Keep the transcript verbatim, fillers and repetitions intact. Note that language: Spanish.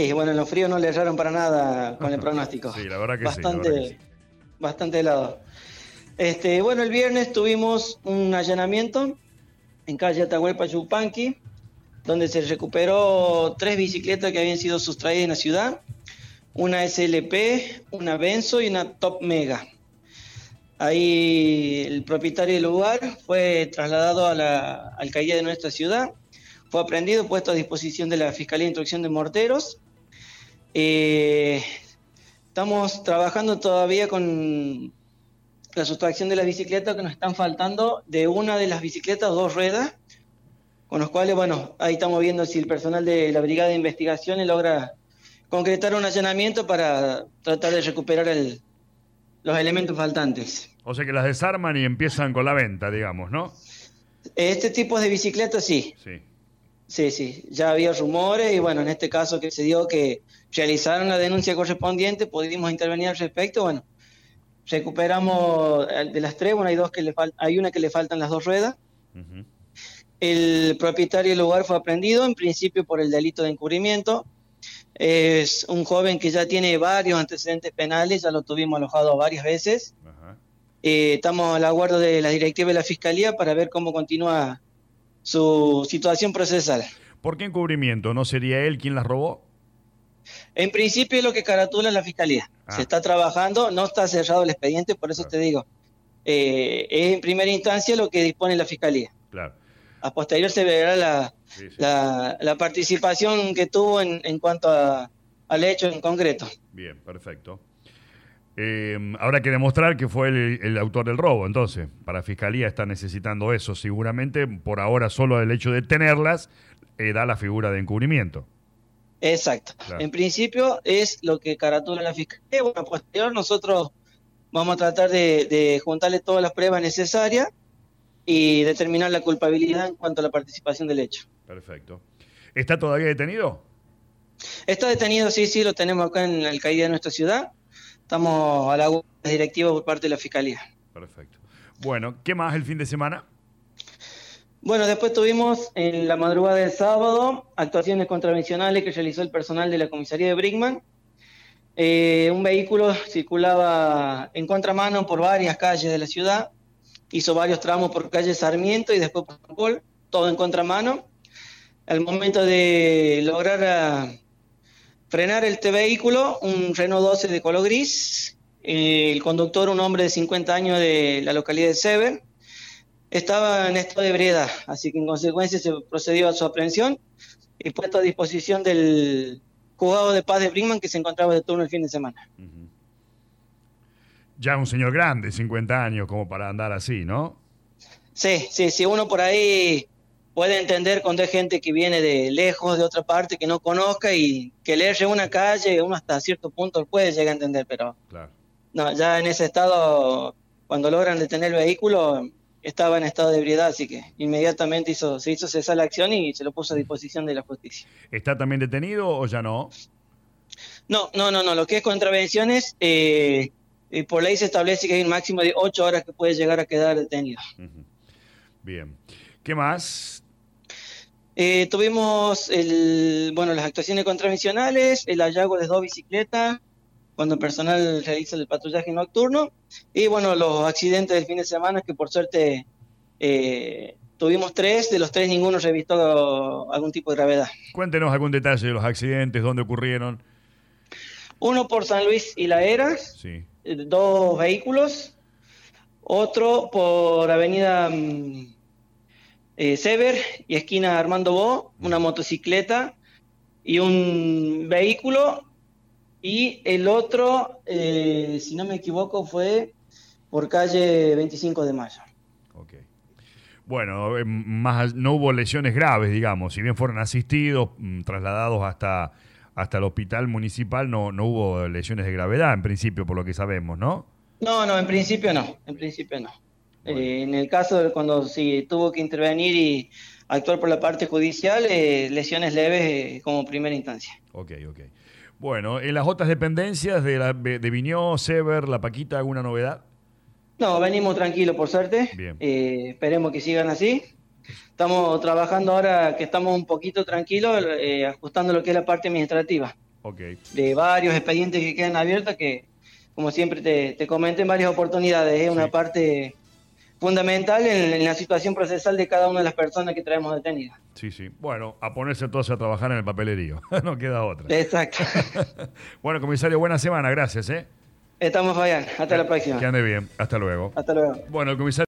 Sí, bueno, en los fríos no le erraron para nada con el pronóstico. Sí, la verdad que bastante, sí, la verdad que sí. Bastante helado. Este, bueno, el viernes tuvimos un allanamiento en calle Atahualpa Yupanqui, donde se recuperó tres bicicletas que habían sido sustraídas en la ciudad, una S L P, una Benzo y una Top Mega. Ahí el propietario del lugar fue trasladado a la alcaldía de nuestra ciudad, fue aprehendido, puesto a disposición de la Fiscalía de Instrucción de Morteros. Eh, estamos trabajando todavía con la sustracción de las bicicletas, que nos están faltando de una de las bicicletas dos ruedas, con los cuales, bueno, ahí estamos viendo si el personal de la Brigada de Investigaciones logra concretar un allanamiento para tratar de recuperar el, los elementos faltantes. O sea que las desarman y empiezan con la venta, digamos, ¿no? Este tipo de bicicletas sí. Sí. Sí, sí, ya había rumores y bueno, en este caso que se dio que realizaron la denuncia correspondiente, pudimos intervenir al respecto. Bueno, recuperamos de las tres, bueno, hay dos que le fal- hay una que le faltan las dos ruedas. Uh-huh. El propietario del lugar fue aprehendido, en principio por el delito de encubrimiento. Es un joven que ya tiene varios antecedentes penales, ya lo tuvimos alojado varias veces. Uh-huh. Eh, estamos al aguardo de la directiva de la Fiscalía para ver cómo continúa su situación procesal. ¿Por qué encubrimiento? ¿No sería él quien las robó? En principio es lo que caratula la Fiscalía. Ah. Se está trabajando, no está cerrado el expediente, por eso Claro. te digo. Eh, es en primera instancia lo que dispone la Fiscalía. Claro. A posterior se verá la, Sí, sí. la, la participación que tuvo en, en cuanto a, al hecho en concreto. Bien, perfecto. Eh, habrá que demostrar que fue el, el autor del robo, entonces. Para Fiscalía está necesitando eso. Seguramente, por ahora, solo el hecho de tenerlas eh, da la figura de encubrimiento. Exacto. Claro. En principio es lo que caratula la Fiscalía. Bueno, a posterior nosotros vamos a tratar de, de juntarle todas las pruebas necesarias y determinar la culpabilidad en cuanto a la participación del hecho. Perfecto. ¿Está todavía detenido? Está detenido, sí, sí, lo tenemos acá en la alcaldía de nuestra ciudad. Estamos a la directiva por parte de la Fiscalía. Perfecto. Bueno, ¿qué más el fin de semana? Bueno, después tuvimos en la madrugada del sábado actuaciones contravencionales que realizó el personal de la comisaría de Brinkman. Eh, un vehículo circulaba en contramano por varias calles de la ciudad, hizo varios tramos por calle Sarmiento y después por San Paul, todo en contramano. Al momento de lograr a, frenar el vehículo, un Renault doce de color gris, eh, el conductor, un hombre de cincuenta años de la localidad de Sever, estaba en estado de ebriedad, así que en consecuencia se procedió a su aprehensión y puesto a disposición del juzgado de paz de Brinkman, que se encontraba de turno el fin de semana. Uh-huh. Ya un señor grande, cincuenta años, como para andar así, ¿no? Sí, sí, sí, uno por ahí puede entender cuando hay gente que viene de lejos, de otra parte, que no conozca y que le erre una calle, uno hasta cierto punto puede llegar a entender, pero claro. No, ya en ese estado, cuando logran detener el vehículo, estaba en estado de ebriedad, así que inmediatamente hizo, se hizo cesar la acción y se lo puso a disposición de la justicia. ¿Está también detenido o ya no? No, no, no, no, lo que es contravenciones, eh, eh, por ley se establece que hay un máximo de ocho horas que puede llegar a quedar detenido. Uh-huh. Bien. ¿Qué más? Eh, tuvimos el, bueno, las actuaciones contravencionales, el hallazgo de dos bicicletas, cuando el personal realiza el patrullaje nocturno, y bueno, los accidentes del fin de semana, que por suerte eh, tuvimos tres, de los tres ninguno revistó algún tipo de gravedad. Cuéntenos algún detalle de los accidentes, dónde ocurrieron. Uno por San Luis y La Heras, Sí. eh, dos vehículos, otro por avenida mm, eh, Sever y esquina Armando Bo, una motocicleta y un vehículo. Y el otro, eh, si no me equivoco, fue por calle veinticinco de mayo. Ok. Bueno, eh, más, no hubo lesiones graves, digamos. Si bien fueron asistidos, mm, trasladados hasta, hasta el hospital municipal, no, no hubo lesiones de gravedad, en principio, por lo que sabemos, ¿no? No, no, en principio no. En principio no. Bueno. Eh, en el caso de cuando sí tuvo que intervenir y actuar por la parte judicial, eh, lesiones leves eh, como primera instancia. Ok, ok. Bueno, en las otras dependencias de, la, de Viñó, Sever, La Paquita, ¿alguna novedad? No, venimos tranquilos por suerte. Bien. Eh, esperemos que sigan así. Estamos trabajando ahora que estamos un poquito tranquilos, eh, ajustando lo que es la parte administrativa. Okay. De varios expedientes que quedan abiertos que, como siempre te, te comenté en varias oportunidades, es una sí. parte fundamental en, en la situación procesal de cada una de las personas que traemos detenidas. Sí, sí. Bueno, a ponerse entonces a trabajar en el papelerío. No queda otra. Exacto. Bueno, comisario, buena semana. Gracias, ¿eh? Estamos, Fabián. Hasta que, la próxima. Que ande bien. Hasta luego. Hasta luego. Bueno, el comisario...